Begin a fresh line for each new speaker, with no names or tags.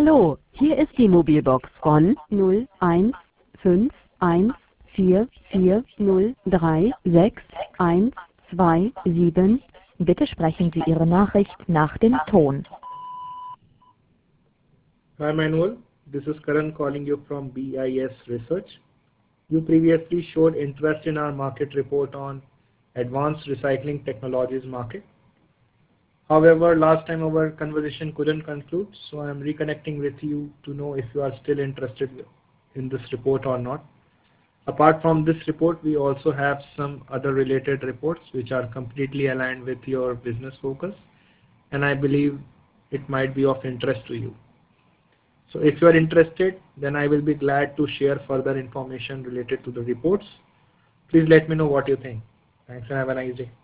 Hallo, hier ist die Mobilbox von 015144036127.
Bitte sprechen Sie Ihre Nachricht nach dem Ton.
Hi Manuel, this is Karan calling you from BIS Research. You previously showed interest in our market report on advanced recycling technologies market. However, last time our conversation couldn't conclude, so I am reconnecting with you to know if you are still interested in this report or not. Apart from this report, we also have some other related reports which are completely aligned with your business focus, and I believe it might be of interest to you. So if you are interested, then I will be glad to share further information related to the reports. Please let me know what you think. Thanks and have a nice day.